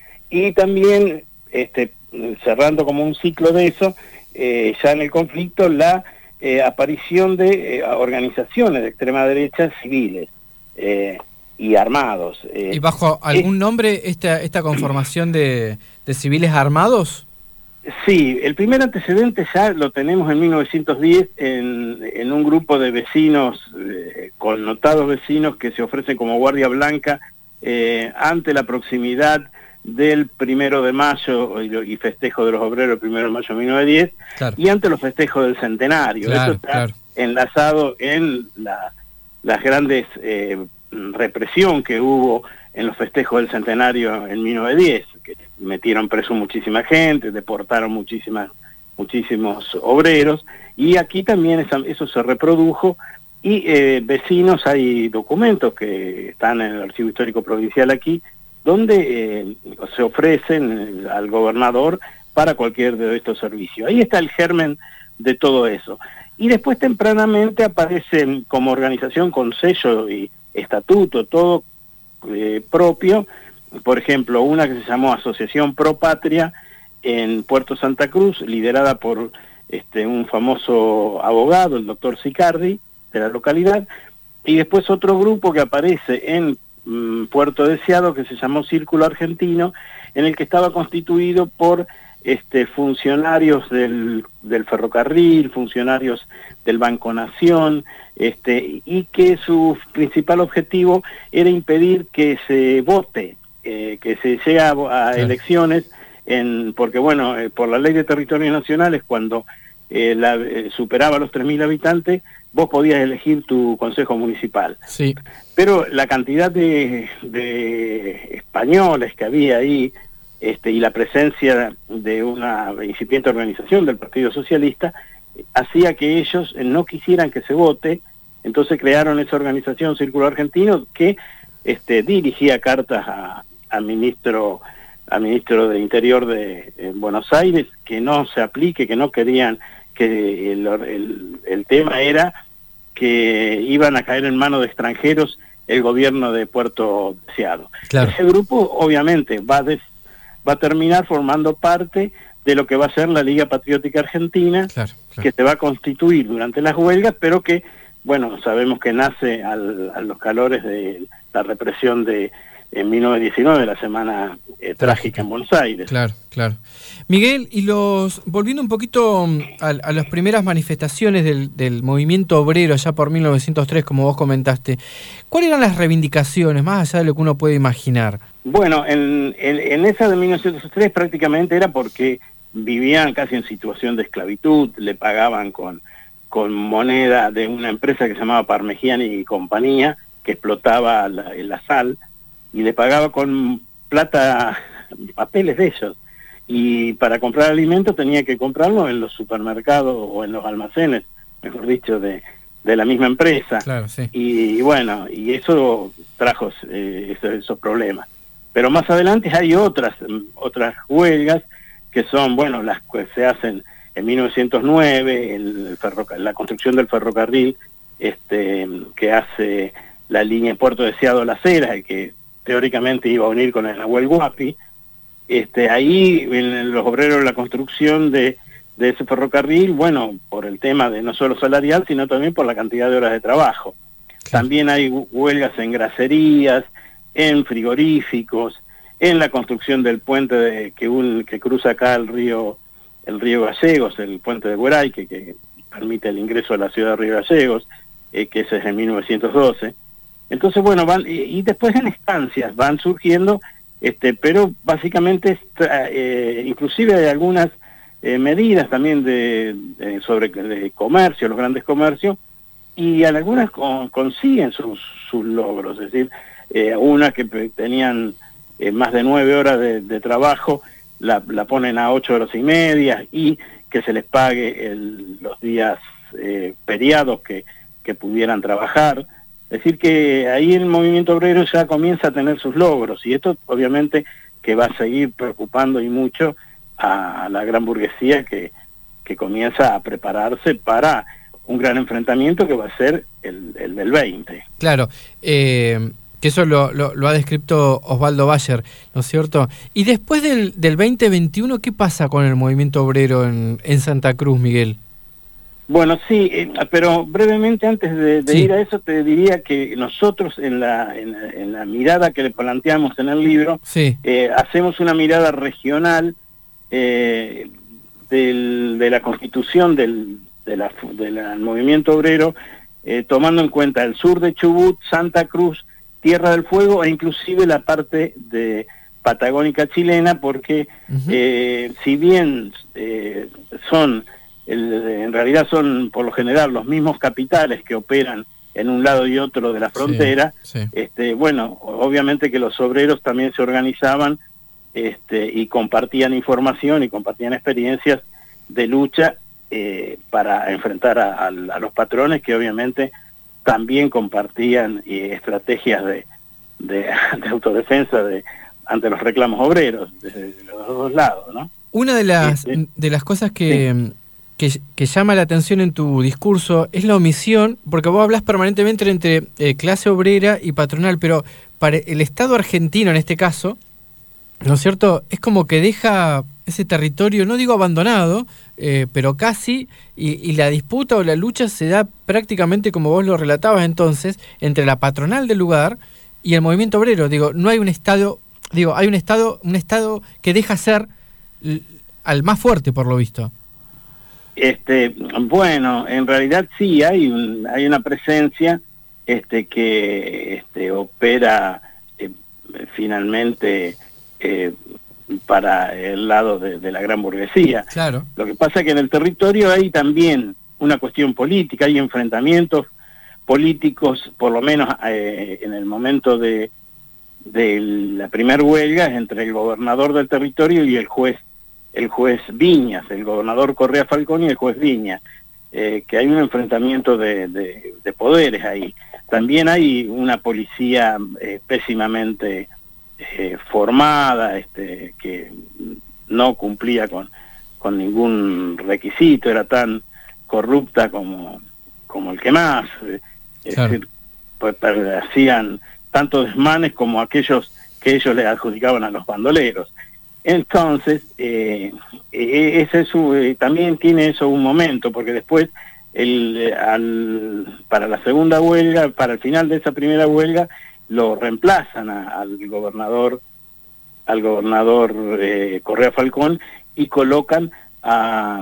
y también, este, cerrando como un ciclo de eso, eh, ya en el conflicto, la eh, aparición de eh, organizaciones de extrema derecha civiles eh, y armados. Eh, ¿Y bajo algún es, nombre esta, esta conformación de, de civiles armados? Sí, el primer antecedente ya lo tenemos en mil novecientos diez en, en un grupo de vecinos, eh, connotados vecinos, que se ofrecen como Guardia Blanca eh, ante la proximidad del primero de mayo y festejo de los obreros el primero de mayo de mil novecientos diez, claro. Y ante los festejos del centenario. Claro, Eso está claro. enlazado en la, las grandes eh, represión que hubo en los festejos del centenario en mil novecientos diez, que metieron preso muchísima gente, deportaron muchísimas, muchísimos obreros, y aquí también esa, eso se reprodujo, y eh, vecinos, hay documentos que están en el Archivo Histórico Provincial aquí, donde eh, se ofrecen al gobernador para cualquier de estos servicios. Ahí está el germen de todo eso. Y después tempranamente aparecen como organización con sello y estatuto, todo eh, propio, por ejemplo, una que se llamó Asociación Pro Patria en Puerto Santa Cruz, liderada por este, un famoso abogado, el doctor Sicardi, de la localidad, y después otro grupo que aparece en Puerto Deseado, que se llamó Círculo Argentino, en el que estaba constituido por este, funcionarios del, del ferrocarril, funcionarios del Banco Nación, este, y que su principal objetivo era impedir que se vote, eh, que se llegue a, a sí. elecciones, en, porque bueno, eh, por la ley de territorios nacionales, cuando eh, la, eh, superaba los tres mil habitantes, vos podías elegir tu consejo municipal. Sí. Pero la cantidad de, de españoles que había ahí, este, y la presencia de una incipiente organización del Partido Socialista, hacía que ellos no quisieran que se vote, entonces crearon esa organización Círculo Argentino que este, dirigía cartas a, a ministro, al ministro de Interior de, de Buenos Aires, que no se aplique, que no querían, que el, el, el tema era que iban a caer en manos de extranjeros el gobierno de Puerto Deseado. Claro. Ese grupo obviamente va, des, va a terminar formando parte de lo que va a ser la Liga Patriótica Argentina, claro, claro. que se va a constituir durante las huelgas, pero que, bueno, sabemos que nace al, a los calores de la represión de, en mil novecientos diecinueve, la semana eh, trágica en Buenos Aires. Claro, claro. Miguel, y los volviendo un poquito a, a las primeras manifestaciones del, del movimiento obrero allá por mil novecientos tres, como vos comentaste, ¿cuáles eran las reivindicaciones, más allá de lo que uno puede imaginar? Bueno, en, en, en esa de mil novecientos tres prácticamente era porque vivían casi en situación de esclavitud, le pagaban con, con moneda de una empresa que se llamaba Parmegiani y Compañía, que explotaba la, la sal, y le pagaba con plata, papeles de ellos. Y para comprar alimentos tenía que comprarlo en los supermercados o en los almacenes, mejor dicho, de, de la misma empresa. Claro, sí. Y, y bueno, y eso trajo eh, esos, esos problemas. Pero más adelante hay otras otras huelgas que son, bueno, las que se hacen en mil novecientos nueve, el ferroca- la construcción del ferrocarril este que hace la línea Puerto Deseado-Las Heras, que teóricamente iba a unir con el Nahuel Huapi. Este, ahí en los obreros de la construcción de, de ese ferrocarril, bueno, por el tema de no solo salarial, sino también por la cantidad de horas de trabajo. Claro. También hay huelgas en graserías, en frigoríficos, en la construcción del puente de, que, un, que cruza acá el río el río Gallegos, el puente de Güeray, que, que permite el ingreso a la ciudad de Río Gallegos, eh, que ese es en mil novecientos doce. Entonces, bueno, van y, y después en estancias van surgiendo, este, pero básicamente eh, inclusive hay algunas eh, medidas también de, de sobre de comercio, los grandes comercios, y algunas con, consiguen sus, sus logros, es decir, eh, unas que tenían eh, más de nueve horas de, de trabajo, la, la ponen a ocho horas y media, y que se les pague el, los días eh, feriados que, que pudieran trabajar. Es decir, que ahí el movimiento obrero ya comienza a tener sus logros, y esto obviamente que va a seguir preocupando y mucho a la gran burguesía que, que comienza a prepararse para un gran enfrentamiento que va a ser el, el del veinte. Claro, eh, que eso lo, lo, lo ha descrito Osvaldo Bayer, ¿no es cierto? Y después del, del veinte veintiuno, ¿qué pasa con el movimiento obrero en, en Santa Cruz, Miguel? Bueno, sí, eh, pero brevemente antes de, de sí. ir a eso te diría que nosotros en la, en, en la mirada que le planteamos en el libro, sí. eh, hacemos una mirada regional eh, del, de la constitución del, de la, del movimiento obrero, eh, tomando en cuenta el sur de Chubut, Santa Cruz, Tierra del Fuego e inclusive la parte de patagónica chilena, porque uh-huh. eh, si bien eh, son... El, en realidad son por lo general los mismos capitales que operan en un lado y otro de la frontera, sí, sí. Este, bueno, obviamente que los obreros también se organizaban este, y compartían información y compartían experiencias de lucha eh, para enfrentar a, a, a los patrones que obviamente también compartían eh, estrategias de, de, de autodefensa de, ante los reclamos obreros, desde los dos lados, ¿no? Una de las, este, de las cosas que... Sí. Que, que llama la atención en tu discurso es la omisión, porque vos hablas permanentemente entre eh, clase obrera y patronal, pero para el Estado argentino en este caso, ¿no es cierto?, es como que deja ese territorio, no digo abandonado, eh, pero casi, y, y la disputa o la lucha se da prácticamente como vos lo relatabas entonces, entre la patronal del lugar y el movimiento obrero. Digo, no hay un Estado, digo, hay un Estado, un Estado que deja ser l- al más fuerte por lo visto. Este, bueno, en realidad sí hay un, hay una presencia este que este opera eh, finalmente eh, para el lado de, de la gran burguesía. Claro. Lo que pasa es que en el territorio hay también una cuestión política, hay enfrentamientos políticos, por lo menos eh, en el momento de, de la primer huelga, entre el gobernador del territorio y el juez el juez Viñas, el gobernador Correa Falcón y el juez Viñas, eh, que hay un enfrentamiento de, de, de poderes ahí. También hay una policía eh, pésimamente eh, formada, este, que no cumplía con, con ningún requisito, era tan corrupta como, como el que más, eh, claro. Es decir, pues, hacían tanto desmanes como aquellos que ellos le adjudicaban a los bandoleros. Entonces, eh, ese es su, eh, también tiene eso un momento, porque después, el, al, para la segunda huelga, para el final de esa primera huelga, lo reemplazan a, al gobernador, al gobernador eh, Correa Falcón, y colocan a,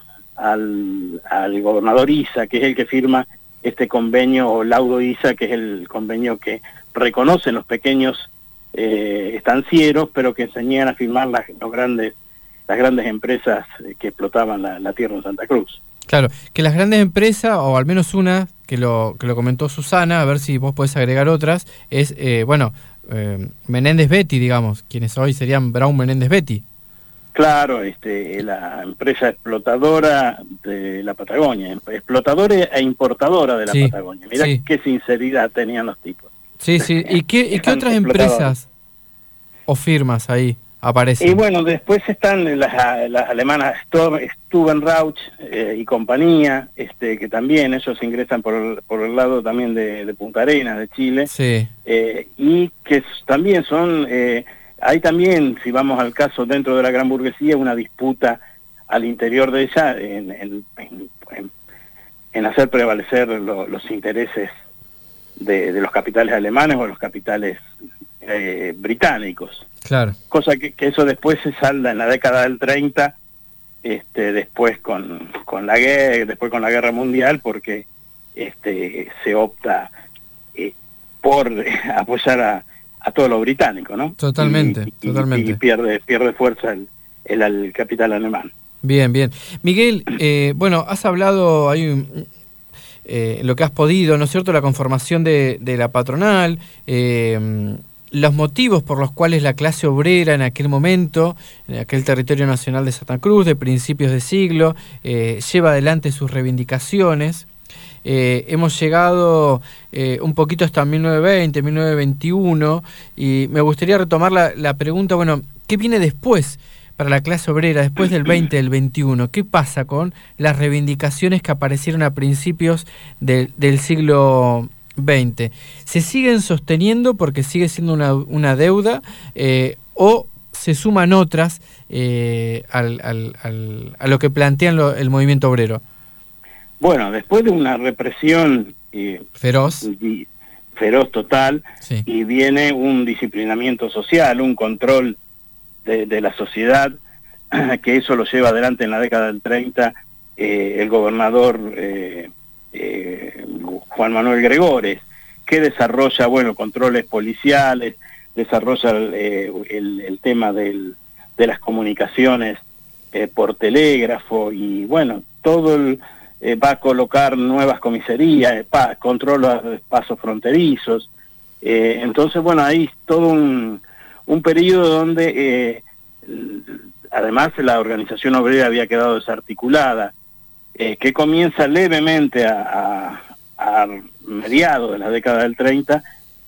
al, al gobernador Issa, que es el que firma este convenio, o Laudo Issa, que es el convenio que reconocen los pequeños eh, estancieros, pero que enseñan a firmar las, los grandes, las grandes empresas que explotaban la, la tierra en Santa Cruz. Claro, que las grandes empresas, o al menos una, que lo que lo comentó Susana, a ver si vos podés agregar otras, es, eh, bueno, eh, Menéndez Betty, digamos, quienes hoy serían Brown Menéndez Betty. Claro, este, la empresa explotadora de la Patagonia, explotadora e importadora de la sí, Patagonia. Mirá sí. qué sinceridad tenían los tipos. Sí, sí. ¿Y qué, y qué otras empresas o firmas ahí aparecen? Y bueno, después están las, las alemanas Stubenrauch eh, y compañía, este, que también ellos ingresan por el, por el lado también de, de Punta Arenas, de Chile, sí. eh, y que también son, eh, hay también, si vamos al caso dentro de la gran burguesía, una disputa al interior de ella en, en, en, en hacer prevalecer lo, los intereses de, de los capitales alemanes o los capitales eh, británicos. Claro. Cosa que, que eso después se salda en la década del treinta, este, después con, con la guerra, después con la guerra mundial, porque este, se opta eh, por apoyar a, a todo lo británico, ¿no? Totalmente, y, y, totalmente. Y pierde, pierde fuerza el, el, el capital alemán. Bien, bien. Miguel, eh, bueno, has hablado, hay un, eh, lo que has podido, ¿no es cierto?, la conformación de, de la patronal, eh, los motivos por los cuales la clase obrera en aquel momento, en aquel territorio nacional de Santa Cruz, de principios de siglo, eh, lleva adelante sus reivindicaciones. Eh, hemos llegado eh, un poquito hasta mil novecientos veinte, mil novecientos veintiuno, y me gustaría retomar la, la pregunta, bueno, ¿qué viene después para la clase obrera, después del veinte, del veintiuno? ¿Qué pasa con las reivindicaciones que aparecieron a principios de, del siglo veinte? ¿Se siguen sosteniendo porque sigue siendo una, una deuda eh, o se suman otras eh, al, al, al, a lo que plantean lo, el movimiento obrero? Bueno, después de una represión eh, feroz, y, feroz total, sí. Y viene un disciplinamiento social, un control de, de la sociedad, que eso lo lleva adelante en la década del treinta eh, el gobernador eh, eh, Juan Manuel Gregores, que desarrolla, bueno, controles policiales, desarrolla eh, el, el tema del, de las comunicaciones eh, por telégrafo, y bueno, todo el... Eh, va a colocar nuevas comisarías, pa, controla pasos fronterizos, eh, entonces bueno, hay todo un, un periodo donde eh, además la organización obrera había quedado desarticulada, eh, que comienza levemente a, a, a mediados de la década del treinta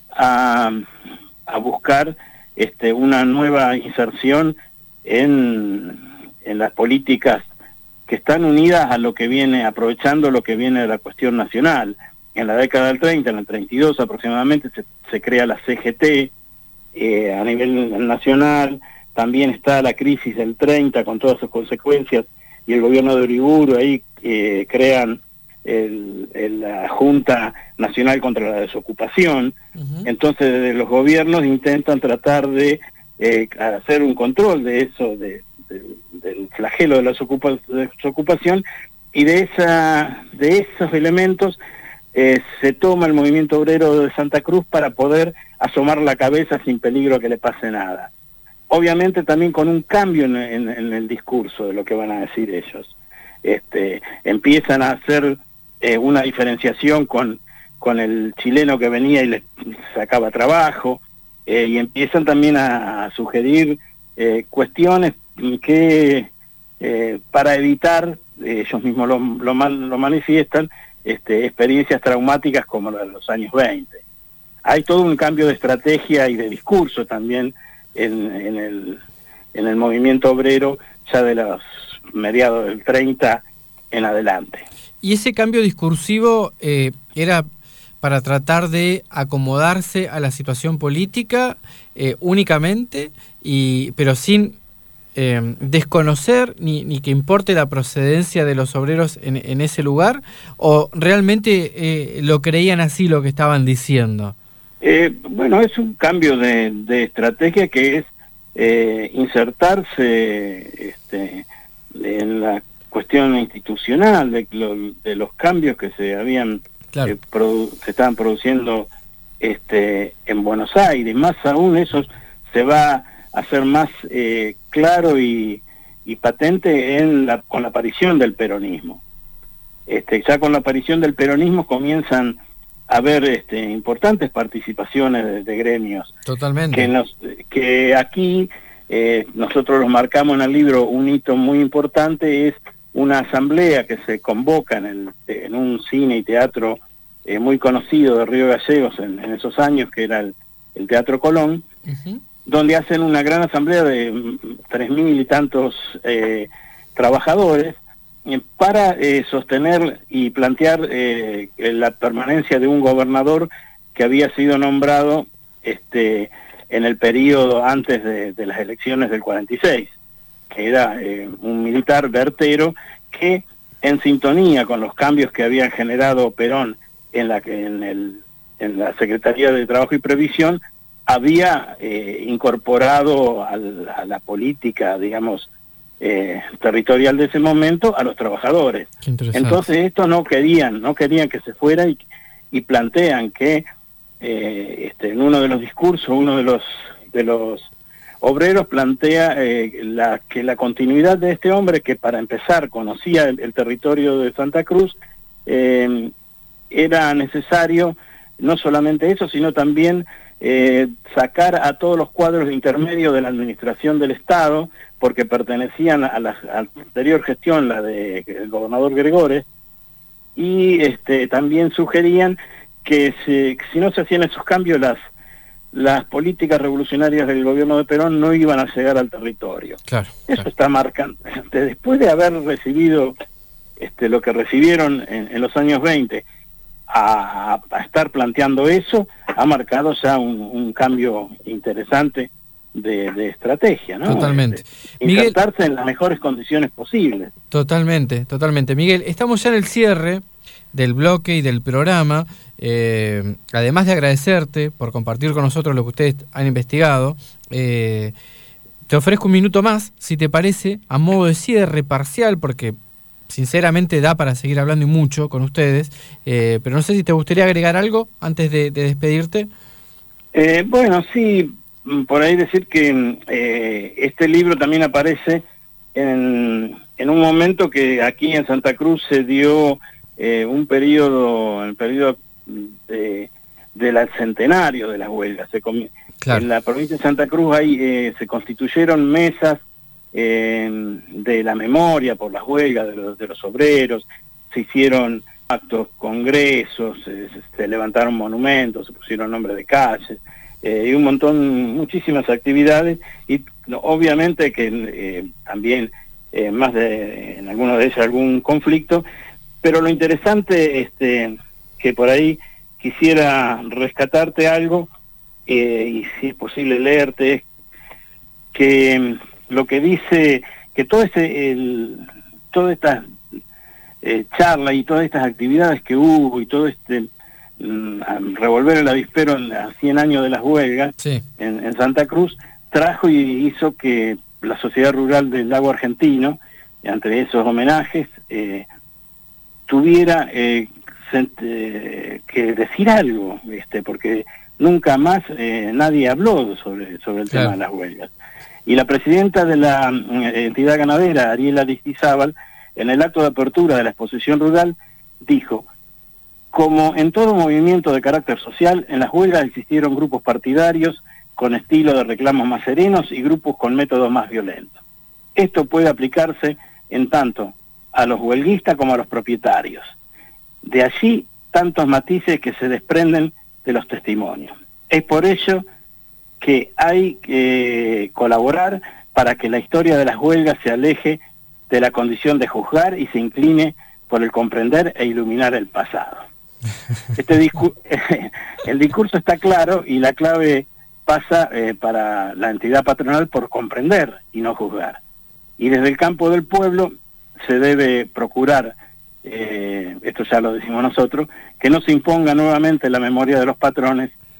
a, a buscar este, una nueva inserción en, en las políticas que están unidas a lo que viene, aprovechando lo que viene de la cuestión nacional. En la década del treinta, en el treinta y dos aproximadamente, se, se crea la C G T eh, a nivel nacional. También está la crisis del treinta con todas sus consecuencias, y el gobierno de Uriburu ahí eh, crean el, el, la Junta Nacional contra la Desocupación. Uh-huh. Entonces desde los gobiernos intentan tratar de eh, hacer un control de eso, de De, del flagelo de la desocupación, y de esa de esos elementos eh, se toma el movimiento obrero de Santa Cruz para poder asomar la cabeza sin peligro que le pase nada. Obviamente también con un cambio en, en, en el discurso de lo que van a decir ellos. Este, empiezan a hacer eh, una diferenciación con, con el chileno que venía y les sacaba trabajo, eh, y empiezan también a, a sugerir eh, cuestiones que eh, para evitar, eh, ellos mismos lo, lo, lo manifiestan, este, experiencias traumáticas como la de los años veinte. Hay todo un cambio de estrategia y de discurso también en, en, el, en el movimiento obrero, ya de los mediados del treinta en adelante. ¿Y ese cambio discursivo eh, era para tratar de acomodarse a la situación política eh, únicamente, y pero sin Eh, desconocer ni, ni que importe la procedencia de los obreros en, en ese lugar, o realmente eh, lo creían así lo que estaban diciendo? Eh, bueno, es un cambio de, de estrategia que es eh, insertarse este, en la cuestión institucional de, lo, de los cambios que se habían claro. eh, produ se estaban produciendo este, en Buenos Aires. Más aún eso se va a hacer más eh, claro y, y patente en la, con la aparición del peronismo. Este, ya con la aparición del peronismo comienzan a haber este, importantes participaciones de, de gremios. Totalmente. Que, nos, que aquí eh, nosotros los marcamos en el libro, un hito muy importante es una asamblea que se convoca en, el, en un cine y teatro eh, muy conocido de Río Gallegos en, en esos años, que era el, el Teatro Colón, uh-huh. donde hacen una gran asamblea de tres mil y tantos eh, trabajadores, para eh, sostener y plantear eh, la permanencia de un gobernador que había sido nombrado este, en el periodo antes de, de las elecciones del cuarenta y seis, que era eh, un militar vertero que, en sintonía con los cambios que había generado Perón en la, en el, en la Secretaría de Trabajo y Previsión, había eh, incorporado al, a la política, digamos, Eh, territorial de ese momento a los trabajadores. Entonces estos no querían, no querían que se fuera y, y plantean que eh, este, en uno de los discursos, uno de los de los obreros plantea eh, la, que la continuidad de este hombre, que para empezar conocía el, el territorio de Santa Cruz, eh, era necesario no solamente eso, sino también eh, sacar a todos los cuadros intermedios de la administración del Estado, porque pertenecían a la, a la anterior gestión, la del de, gobernador Gregores, y este, también sugerían que, se, que si no se hacían esos cambios, las, las políticas revolucionarias del gobierno de Perón no iban a llegar al territorio. Claro, Eso claro. está marcando. Después de haber recibido este, lo que recibieron en, en los años veinte, a, a estar planteando eso, ha marcado ya un, un cambio interesante De, de estrategia, ¿no? Totalmente. Este, insertarse Miguel, en las mejores condiciones posibles. Totalmente, totalmente. Miguel, estamos ya en el cierre del bloque y del programa. Eh, además de agradecerte por compartir con nosotros lo que ustedes han investigado, eh, te ofrezco un minuto más, si te parece, a modo de cierre parcial, porque sinceramente da para seguir hablando y mucho con ustedes, eh, pero no sé si te gustaría agregar algo antes de, de despedirte. Eh, bueno, sí, por ahí decir que eh, este libro también aparece en, en un momento que aquí en Santa Cruz se dio eh, un periodo, el periodo de, del centenario de las huelgas. Se claro. En la provincia de Santa Cruz ahí eh, se constituyeron mesas eh, de la memoria por las huelgas de los, de los obreros, se hicieron actos, congresos, se, se levantaron monumentos, se pusieron nombres de calles, Eh, y un montón, muchísimas actividades, y no, obviamente que eh, también eh, más de, en algunos de ellos algún conflicto, pero lo interesante, este, que por ahí quisiera rescatarte algo, eh, y si es posible leerte, es que lo que dice, que todo ese, el, toda esta eh, charla y todas estas actividades que hubo y todo este revolver el avispero en a cien años de las huelgas sí. en, en Santa Cruz, trajo y hizo que la Sociedad Rural del Lago Argentino, entre esos homenajes, eh, tuviera eh, eh, que decir algo, este, porque nunca más eh, nadie habló sobre, sobre el claro. tema de las huelgas. Y la presidenta de la eh, entidad ganadera, Ariela Aristizábal, en el acto de apertura de la exposición rural, dijo: como en todo movimiento de carácter social, en las huelgas existieron grupos partidarios con estilo de reclamos más serenos y grupos con métodos más violentos. Esto puede aplicarse en tanto a los huelguistas como a los propietarios. De allí tantos matices que se desprenden de los testimonios. Es por ello que hay que colaborar para que la historia de las huelgas se aleje de la condición de juzgar y se incline por el comprender e iluminar el pasado. Este discu el discurso está claro y la clave pasa eh, para la entidad patronal por comprender y no juzgar. Y desde el campo del pueblo se debe procurar, eh, esto ya lo decimos nosotros, que no se imponga nuevamente la memoria de los patrones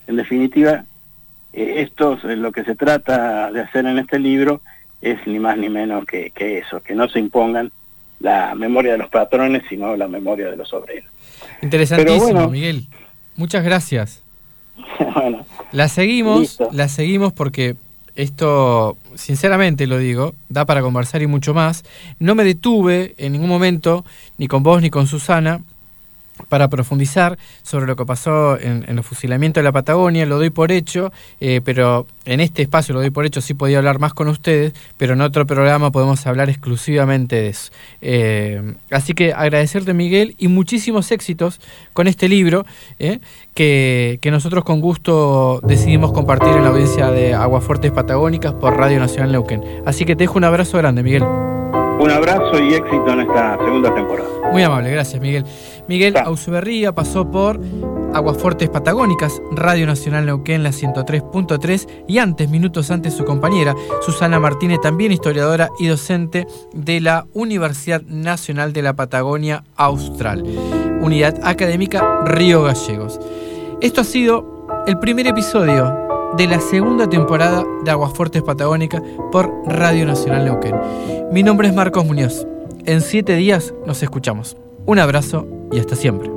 En definitiva, eh, esto, eh, lo que se trata de hacer en este libro es ni más ni menos que, que eso, que no se impongan la memoria de los patrones, sino la memoria de los obreros. Interesantísimo, bueno, Miguel. Muchas gracias. Bueno, la seguimos, listo. la seguimos porque esto, sinceramente lo digo, da para conversar y mucho más. No me detuve en ningún momento, ni con vos ni con Susana, para profundizar sobre lo que pasó en, en los fusilamientos de la Patagonia. Lo doy por hecho, eh, pero en este espacio lo doy por hecho, sí podía hablar más con ustedes, pero en otro programa podemos hablar exclusivamente de eso. Eh, así que agradecerte, Miguel, y muchísimos éxitos con este libro, eh, que, que nosotros con gusto decidimos compartir en la audiencia de Aguafuertes Patagónicas por Radio Nacional Neuquén. Así que te dejo un abrazo grande, Miguel. Un abrazo y éxito en esta segunda temporada. Muy amable, gracias, Miguel. Miguel Ausuberría pasó por Aguafuertes Patagónicas, Radio Nacional Neuquén, la ciento tres punto tres, y antes, minutos antes, su compañera, Susana Martínez, también historiadora y docente de la Universidad Nacional de la Patagonia Austral, Unidad Académica Río Gallegos. Esto ha sido el primer episodio de la segunda temporada de Aguafuertes Patagónicas por Radio Nacional Neuquén. Mi nombre es Marcos Muñoz. En siete días nos escuchamos. Un abrazo y hasta siempre.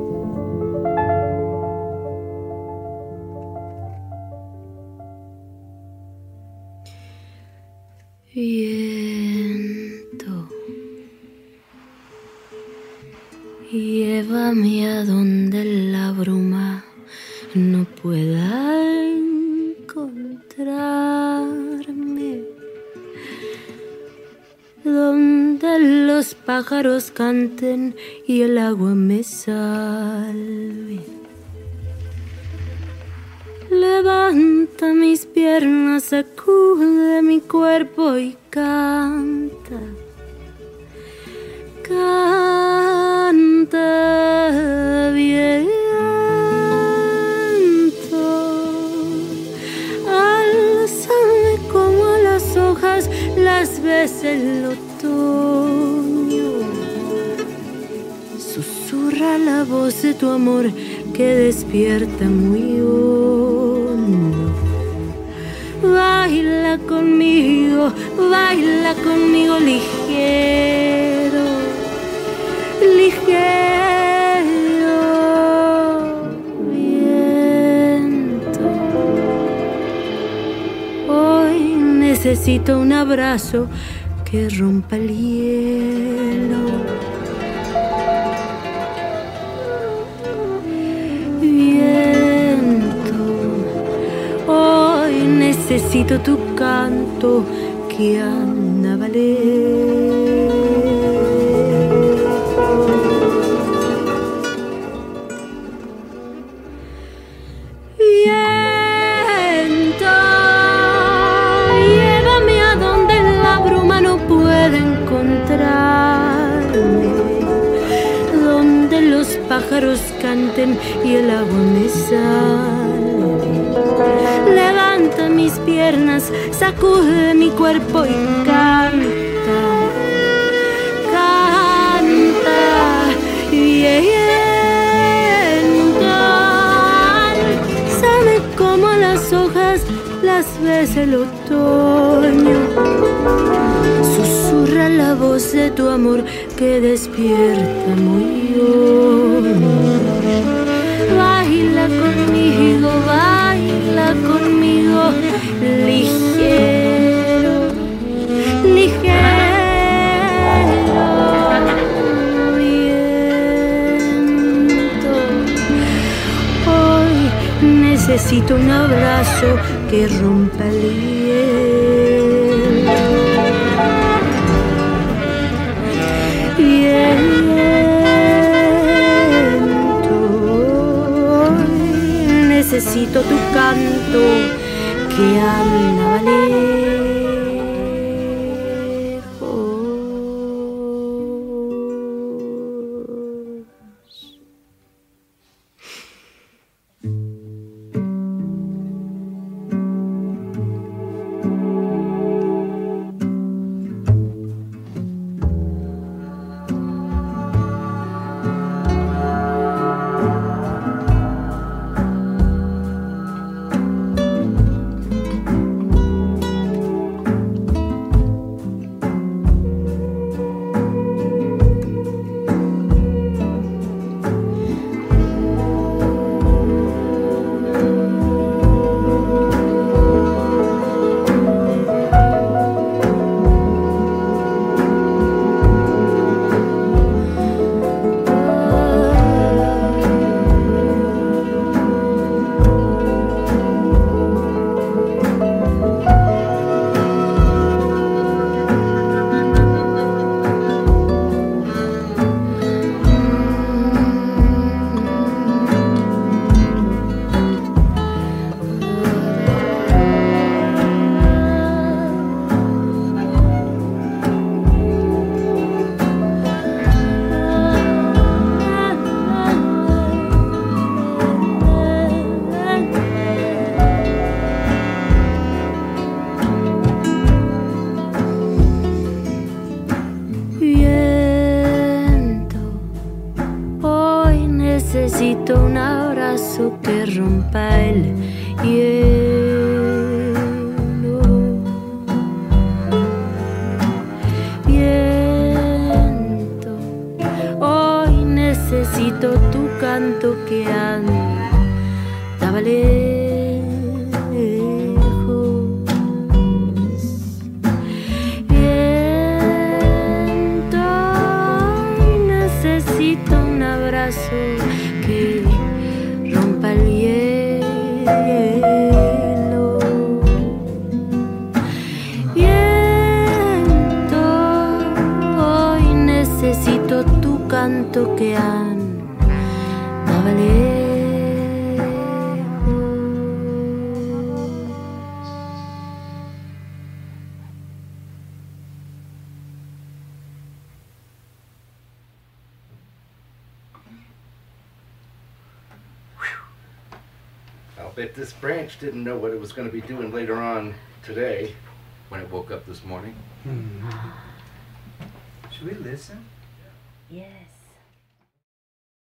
Viento, llévame a donde la bruma no pueda encontrarme, donde los pájaros canten y el agua me salve. Levanta mis piernas, sacude mi cuerpo y canta, canta viento, álzame como a las hojas las ves el otoño, susurra la voz de tu amor que despierta muy hondo. Baila conmigo, baila conmigo ligero, ligero, viento. Hoy necesito un abrazo que rompa el hielo. Necesito tu canto que anda a valer. Viento, llévame a donde la bruma no puede encontrarme, donde los pájaros canten y el agua me salve. Levanta mis piernas, sacude mi cuerpo y canta, canta, viento, sabe como las hojas las ves el otoño, susurra la voz de tu amor que despierta muy hondo. Baila conmigo, baila conmigo, ligero, ligero, viento. Hoy necesito un abrazo que rompa el hielo. Viento. Necesito tu canto que anda a valer. rompa el hielo. Viento, hoy necesito tu canto que andaba lejos. Viento, hoy necesito un abrazo que rompa el hielo. Viento, hoy necesito tu canto que andaba lejos. I'll bet this branch didn't know what it was going to be doing later on today when it woke up this morning. Should we listen? Yes.